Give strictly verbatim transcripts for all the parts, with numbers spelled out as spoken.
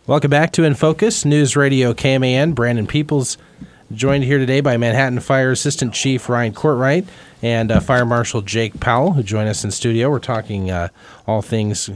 Welcome back to In Focus, News Radio K M A N. Brandon Peoples joined here today by Manhattan Fire Assistant Chief Ryan Courtwright and uh, Fire Marshal Jake Powell, who join us in studio. We're talking uh, all things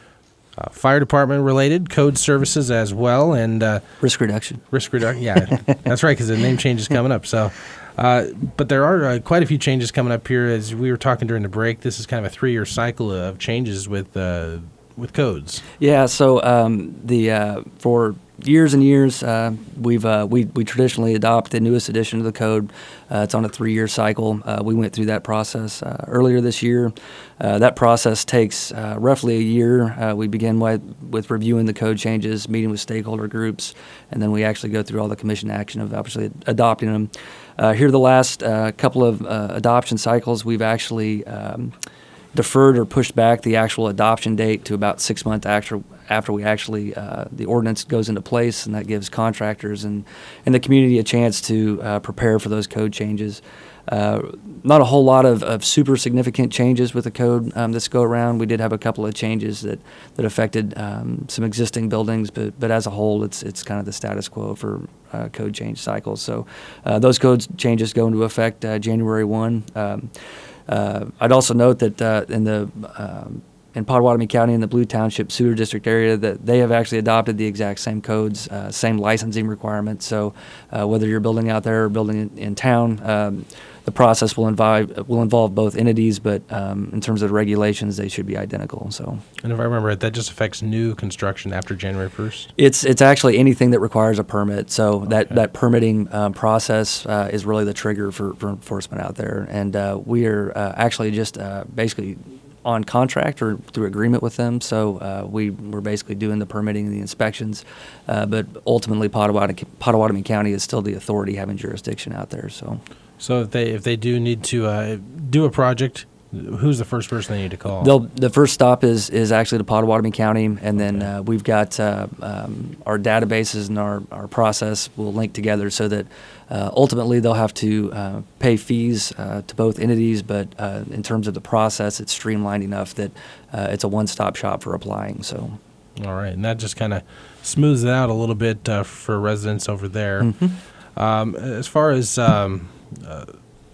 uh, fire department related, code services as well, and uh, risk reduction. Risk reduction, yeah, that's right, because the name change is coming up. So, uh, but there are uh, quite a few changes coming up here. As we were talking during the break, this is kind of a three-year cycle of changes with uh, with codes. Yeah, so um, the uh, for years and years, uh, we've uh, we we traditionally adopt the newest edition of the code. Uh, it's on a three-year cycle. Uh, we went through that process uh, earlier this year. Uh, that process takes uh, roughly a year. Uh, we begin with, with reviewing the code changes, meeting with stakeholder groups, and then we actually go through all the commission action of obviously adopting them. Uh, here, the last uh, couple of uh, adoption cycles, we've actually um, deferred or pushed back the actual adoption date to about six months after after we actually uh, the ordinance goes into place, and that gives contractors and, and the community a chance to uh, prepare for those code changes. Uh, not a whole lot of, of super significant changes with the code um, this go around. We did have a couple of changes that, that affected um, some existing buildings, but but as a whole, it's it's kind of the status quo for uh, code change cycles. So uh, those code changes go into effect uh, January first. Um, Uh, I'd also note that uh, in the um, in Pottawatomie County in the Blue Township Sewer District area, that they have actually adopted the exact same codes, uh, same licensing requirements. So uh, whether you're building out there or building in, in town, um, the process will involve will involve both entities, but um, in terms of the regulations, they should be identical. So, and if I remember it, that just affects new construction after January first? It's it's actually anything that requires a permit. So Okay. that, that permitting um, process uh, is really the trigger for, for enforcement out there. And uh, we are uh, actually just uh, basically on contract or through agreement with them. So uh, we, we're basically doing the permitting and the inspections. Uh, but ultimately, Pottawatomie, Pottawatomie County is still the authority having jurisdiction out there. So. So if they if they do need to uh, do a project, who's the first person they need to call? They'll, the first stop is is actually to Pottawatomie County, and then Okay. uh, we've got uh, um, our databases and our, our process will link together so that uh, ultimately they'll have to uh, pay fees uh, to both entities, but uh, in terms of the process, it's streamlined enough that uh, it's a one-stop shop for applying. So. All right, and that just kind of smooths it out a little bit uh, for residents over there. Mm-hmm. Um, as far as um, uh,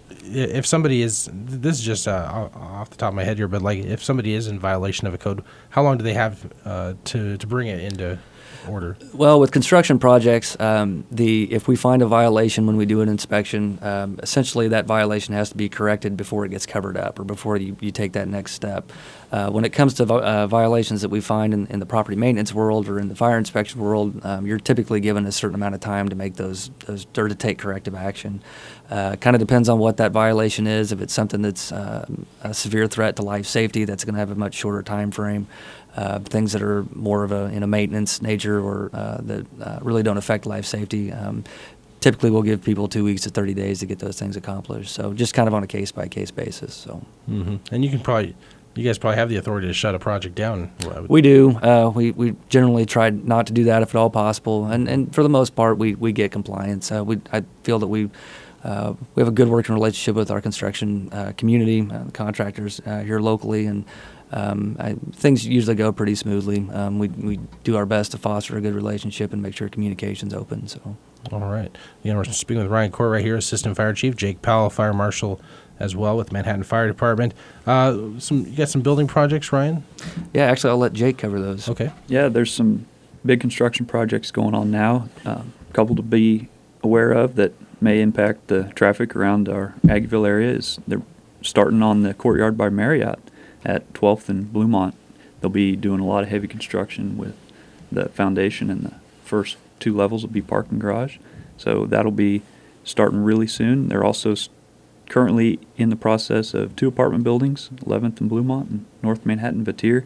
if somebody is, this is just uh, off the top of my head here, but like if somebody is in violation of a code, how long do they have uh, to to bring it into order? Well, with construction projects, um, the if we find a violation when we do an inspection, um, essentially that violation has to be corrected before it gets covered up or before you, you take that next step. Uh, when it comes to vi- uh, violations that we find in, in the property maintenance world or in the fire inspection world, um, you're typically given a certain amount of time to make those, those or to take corrective action. Uh, kind of depends on what that violation is. If it's something that's uh, a severe threat to life safety, that's going to have a much shorter time frame. Uh, things that are more of a in a maintenance nature or uh, that uh, really don't affect life safety, um, typically we'll give people two weeks to thirty days to get those things accomplished. So just kind of on a case by case basis. So. Mm-hmm. And you can probably. You guys probably have the authority to shut a project down. We do. Uh, we, we generally try not to do that if at all possible, and and for the most part, we, we get compliance. Uh, we I feel that we uh, we have a good working relationship with our construction uh, community, uh, contractors uh, here locally, and um, I, things usually go pretty smoothly. Um, we we do our best to foster a good relationship and make sure communication's open. So. All right. You know, we're speaking with Ryan Court right here, Assistant Fire Chief, Jake Powell, Fire Marshal as well with Manhattan Fire Department. Uh, some you got some building projects, Ryan? Yeah, actually, I'll let Jake cover those. Okay. Yeah, there's some big construction projects going on now. Um, a couple to be aware of that may impact the traffic around our Aggieville area is they're starting on the Courtyard by Marriott at twelfth and Bluemont. They'll be doing a lot of heavy construction with the foundation, and the first two levels will be parking garage. So that'll be starting really soon. They're also st- currently in the process of two apartment buildings, eleventh and Bluemont and North Manhattan Vatier,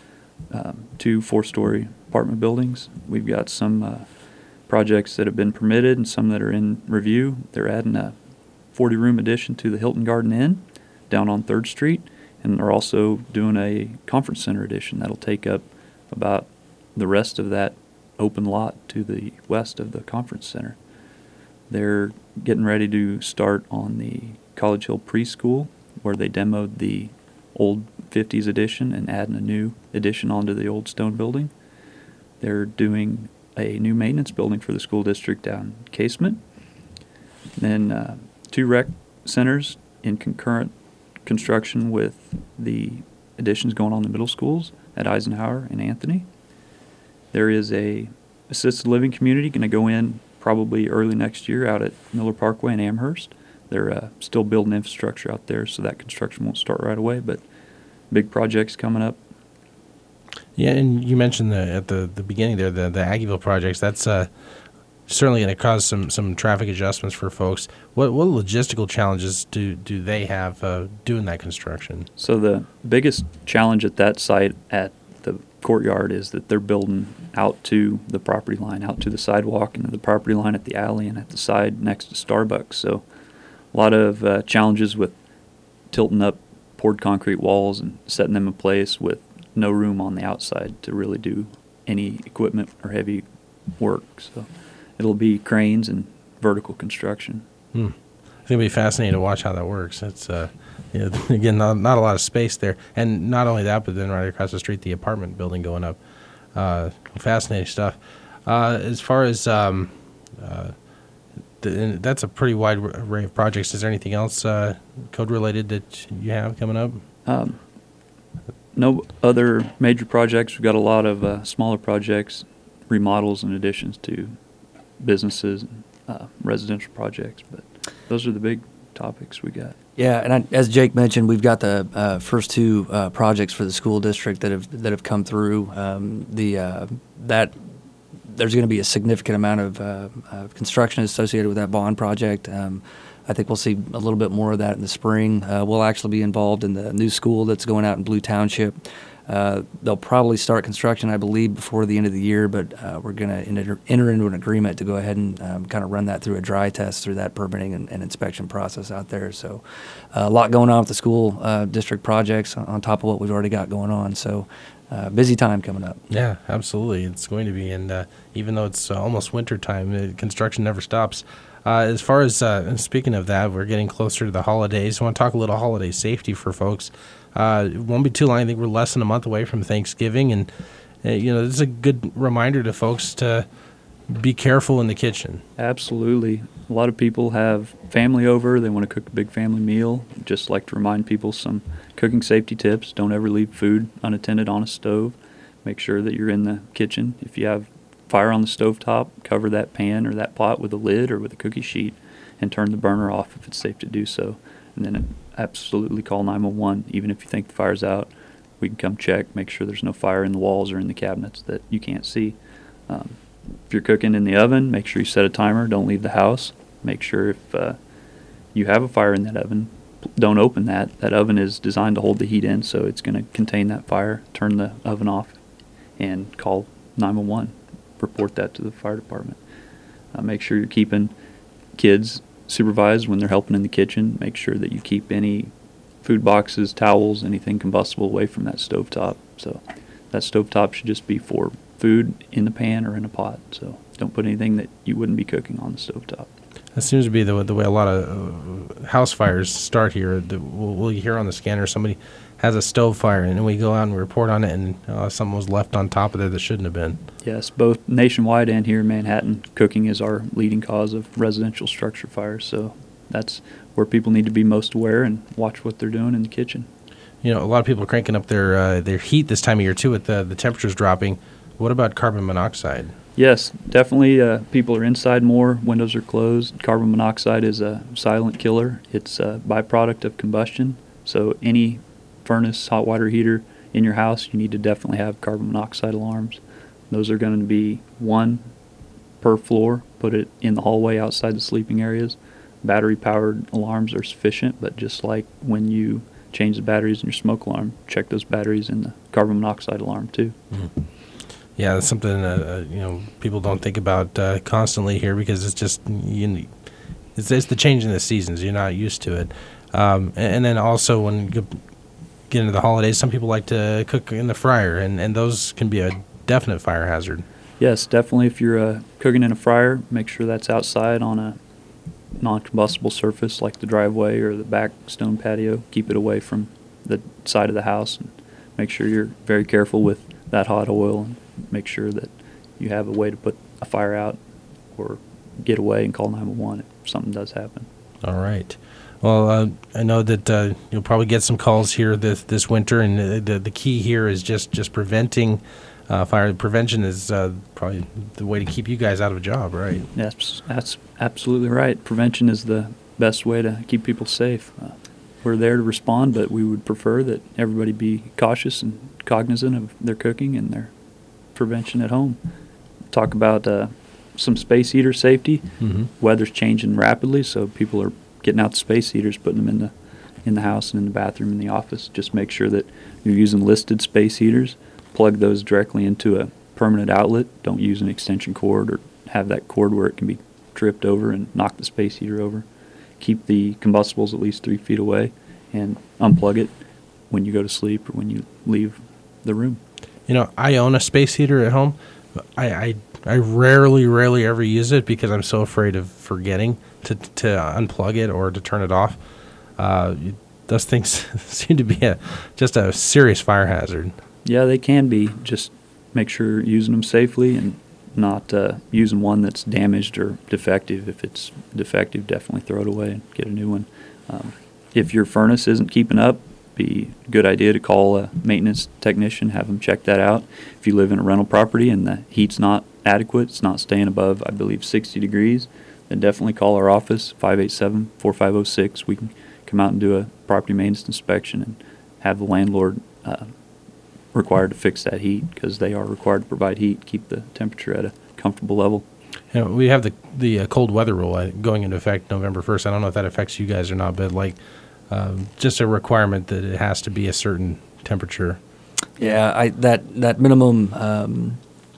um, two four-story apartment buildings. We've got some uh, projects that have been permitted and some that are in review. They're adding a forty-room addition to the Hilton Garden Inn down on third Street, and they're also doing a conference center addition that'll take up about the rest of that open lot to the west of the conference center. They're getting ready to start on the College Hill Preschool, where they demoed the old fifties edition and adding a new addition onto the old stone building. They're doing a new maintenance building for the school district down in Casement. Then uh, two rec centers in concurrent construction with the additions going on in the middle schools at Eisenhower and Anthony. There is a assisted living community going to go in probably early next year out at Miller Parkway in Amherst. They're uh, still building infrastructure out there, so that construction won't start right away, but big projects coming up. Yeah, and you mentioned the, at the, the beginning there, the, the Aggieville projects. That's uh, certainly going to cause some, some traffic adjustments for folks. What what logistical challenges do, do they have uh, doing that construction? So the biggest challenge at that site at the courtyard is that they're building out to the property line, out to the sidewalk, and to the property line at the alley and at the side next to Starbucks. So a lot of uh, challenges with tilting up poured concrete walls and setting them in place with no room on the outside to really do any equipment or heavy work. So it'll be cranes and vertical construction. Hmm. It's going to be fascinating to watch how that works. It's, uh, you know, again, not, not a lot of space there. And not only that, but then right across the street, the apartment building going up. Uh, fascinating stuff. Uh, as far as, um, uh, the, that's a pretty wide array of projects. Is there anything else uh, code-related that you have coming up? Um, no other major projects. We've got a lot of uh, smaller projects, remodels and additions to businesses, uh, residential projects, but those are the big topics we got. Yeah, and I, as Jake mentioned, we've got the uh, first two uh, projects for the school district that have that have come through. Um, the uh, that there's going to be a significant amount of uh, uh, construction associated with that bond project. Um, I think we'll see a little bit more of that in the spring. Uh, we'll actually be involved in the new school that's going out in Blue Township. Uh, they'll probably start construction, I believe, before the end of the year, but uh, we're going to enter, enter into an agreement to go ahead and um, kind of run that through a dry test through that permitting and, and inspection process out there. So uh, a lot going on with the school uh, district projects on, on top of what we've already got going on. So uh, busy time coming up. Yeah, absolutely. It's going to be, and uh, even though it's uh, almost winter time, uh, construction never stops. Uh, as far as, uh, speaking of that, we're getting closer to the holidays. I want to talk a little holiday safety for folks. Uh, it won't be too long. I think we're less than a month away from Thanksgiving, and, uh, you know, this is a good reminder to folks to be careful in the kitchen. Absolutely. A lot of people have family over. They want to cook a big family meal. Just like to remind people some cooking safety tips. Don't ever leave food unattended on a stove. Make sure that you're in the kitchen. If you have fire on the stovetop, cover that pan or that pot with a lid or with a cookie sheet and turn the burner off if it's safe to do so. And then absolutely call nine one one. Even if you think the fire's out, we can come check, make sure there's no fire in the walls or in the cabinets that you can't see. Um, if you're cooking in the oven, make sure you set a timer. Don't leave the house. Make sure if uh, you have a fire in that oven, don't open that. That oven is designed to hold the heat in, so it's going to contain that fire. Turn the oven off and call nine one one. Report that to the fire department. Uh, make sure you're keeping kids supervised when they're helping in the kitchen. Make sure that you keep any food boxes, towels, anything combustible away from that stovetop. So that stovetop should just be for food in the pan or in a pot. So don't put anything that you wouldn't be cooking on the stovetop. That seems to be the, the way a lot of uh, house fires start here. The, we'll, we'll hear on the scanner somebody has a stove fire, and we go out and report on it, and uh, something was left on top of there that shouldn't have been. Yes, both nationwide and here in Manhattan, cooking is our leading cause of residential structure fires. So that's where people need to be most aware and watch what they're doing in the kitchen. You know, a lot of people are cranking up their uh, their heat this time of year too, with the the temperatures dropping. What about carbon monoxide? Yes, definitely. Uh, people are inside more. Windows are closed. Carbon monoxide is a silent killer. It's a byproduct of combustion. So any furnace, hot water heater in your house, you need to definitely have carbon monoxide alarms. Those are going to be one per floor. Put it in the hallway outside the sleeping areas. Battery-powered alarms are sufficient, but just like when you change the batteries in your smoke alarm, check those batteries in the carbon monoxide alarm too. Mm-hmm. Yeah, that's something uh, you know people don't think about uh, constantly here because it's just you, it's, it's the change in the seasons. You're not used to it, um, and, and then also when you get into the holidays, some people like to cook in the fryer, and, and those can be a definite fire hazard. Yes, definitely. If you're uh, cooking in a fryer, make sure that's outside on a non-combustible surface like the driveway or the back stone patio. Keep it away from the side of the house, and make sure you're very careful with that hot oil, and make sure that you have a way to put a fire out or get away and call nine one one if something does happen. All right. Well, uh, I know that uh, you'll probably get some calls here this this winter, and the the, the key here is just just preventing uh, fire. Prevention is uh, probably the way to keep you guys out of a job, right? That's, that's absolutely right. Prevention is the best way to keep people safe. Uh, we're there to respond, but we would prefer that everybody be cautious and cognizant of their cooking and their prevention at home. Talk about uh, some space heater safety. Mm-hmm. Weather's changing rapidly, so people are getting out the space heaters, putting them in the in the house and in the bathroom and the office. Just make sure that you're using listed space heaters. Plug those directly into a permanent outlet. Don't use an extension cord or have that cord where it can be tripped over and knock the space heater over. Keep the combustibles at least three feet away and unplug it when you go to sleep or when you leave the room. You know, I own a space heater at home. I, I I rarely, rarely ever use it because I'm so afraid of forgetting to to unplug it or to turn it off. Uh, those things seem to be a, just a serious fire hazard. Yeah, they can be. Just make sure you're using them safely and not uh, using one that's damaged or defective. If it's defective, definitely throw it away and get a new one. Um, if your furnace isn't keeping up, be a good idea to call a maintenance technician, have them check that out. If you live in a rental property and the heat's not adequate, it's not staying above, I believe, sixty degrees, then definitely call our office, five eight seven, four five zero six. We can come out and do a property maintenance inspection and have the landlord uh, required to fix that heat, because they are required to provide heat, keep the temperature at a comfortable level. You know, we have the the uh, cold weather rule uh, going into effect November first. I don't know if that affects you guys or not, but like um, just a requirement that it has to be a certain temperature. Yeah, I that that minimum um,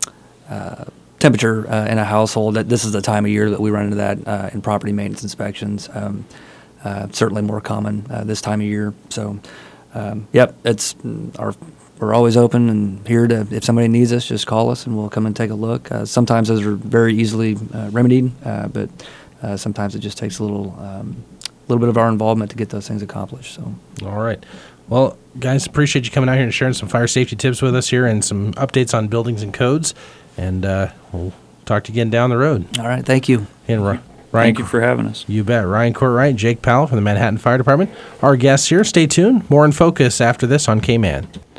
uh, temperature uh, in a household. That this is the time of year that we run into that uh, in property maintenance inspections. Um, uh, certainly more common uh, this time of year. So, um, yep, it's our. We're always open and here to, if somebody needs us, just call us and we'll come and take a look. Uh, sometimes those are very easily uh, remedied, uh, but uh, sometimes it just takes a little, um, little bit of our involvement to get those things accomplished. So, all right. Well, guys, appreciate you coming out here and sharing some fire safety tips with us here and some updates on buildings and codes. And uh, we'll talk to you again down the road. all right, thank you. And Ryan, Thank you for having us. You bet. Ryan Courtwright, Jake Powell from the Manhattan Fire Department. Our guests here. Stay tuned. More in focus after this on K-Man.